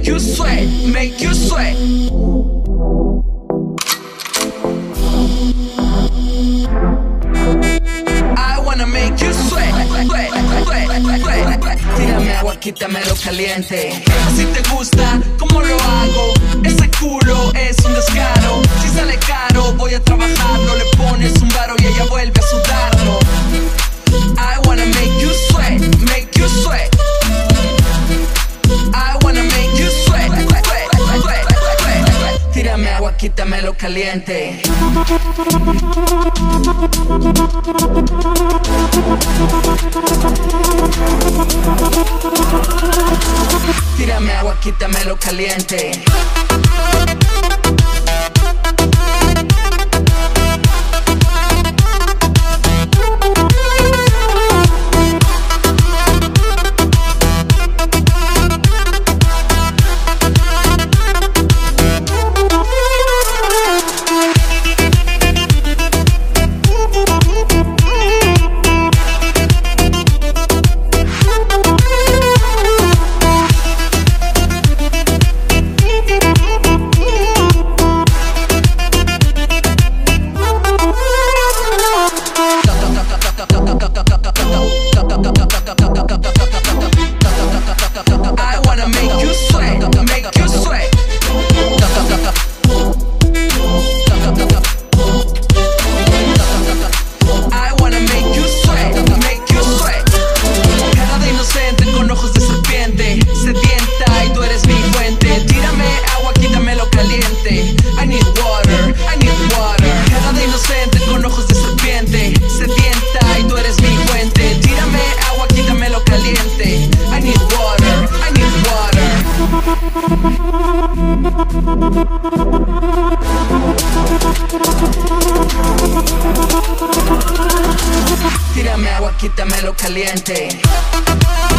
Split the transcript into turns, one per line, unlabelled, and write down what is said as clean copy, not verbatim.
make you sweat, make you sweat. I wanna make you sweat, sweat, sweat, sweat. Tírame agua, quítamelo caliente. Si te gusta, ¿cómo lo hago? Ese culo es un descaro. Si sale caro, voy a trabajarlo. Le pones un varo y ella vuelve a sudarlo. I wanna make you sweat, make you sweat. I wanna make you sweat, sweat, sweat, sweat. Tírame agua, quítamelo caliente. Tírame agua, quítamelo caliente. Tírame agua, quítamelo caliente.